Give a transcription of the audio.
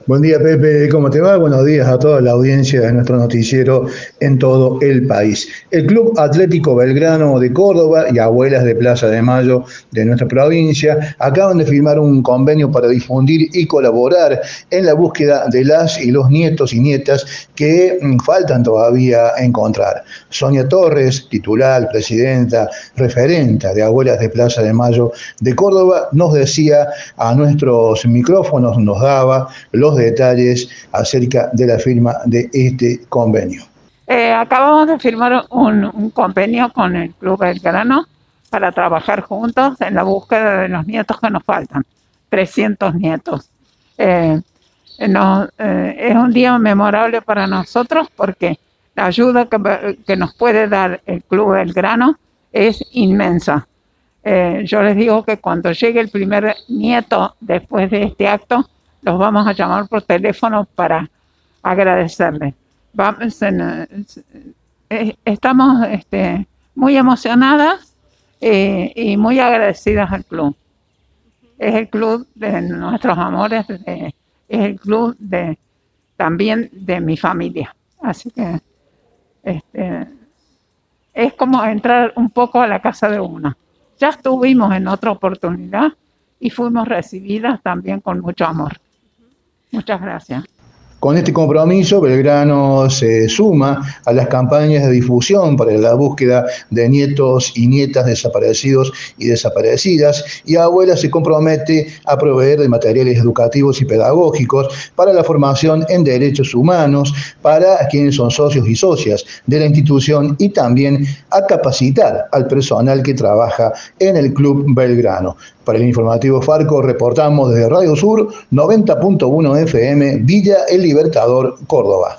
Buen día, Pepe, ¿cómo te va? Buenos días a toda la audiencia de nuestro noticiero en todo el país. El Club Atlético Belgrano de Córdoba y Abuelas de Plaza de Mayo de nuestra provincia acaban de firmar un convenio para difundir y colaborar en la búsqueda de las y los nietos y nietas que faltan todavía encontrar. Sonia Torres, titular, presidenta, referenta de Abuelas de Plaza de Mayo de Córdoba, nos decía a nuestros micrófonos, nos daba los detalles acerca de la firma de este convenio. Acabamos de firmar un convenio con el Club Belgrano para trabajar juntos en la búsqueda de los nietos que nos faltan, 300 nietos. Es un día memorable para nosotros porque la ayuda que nos puede dar el Club Belgrano es inmensa. Yo les digo que cuando llegue el primer nieto después de este acto, los vamos a llamar por teléfono para agradecerles. Estamos muy emocionadas y muy agradecidas al club. Es el club de nuestros amores, es el club también de mi familia. Así que es como entrar un poco a la casa de una. Ya estuvimos en otra oportunidad y fuimos recibidas también con mucho amor. Muchas gracias. Con este compromiso, Belgrano se suma a las campañas de difusión para la búsqueda de nietos y nietas desaparecidos y desaparecidas, y Abuela se compromete a proveer de materiales educativos y pedagógicos para la formación en derechos humanos para quienes son socios y socias de la institución y también a capacitar al personal que trabaja en el Club Belgrano. Para el informativo Farco reportamos desde Radio Sur 90.1 FM, Villa El Libertador, Córdoba.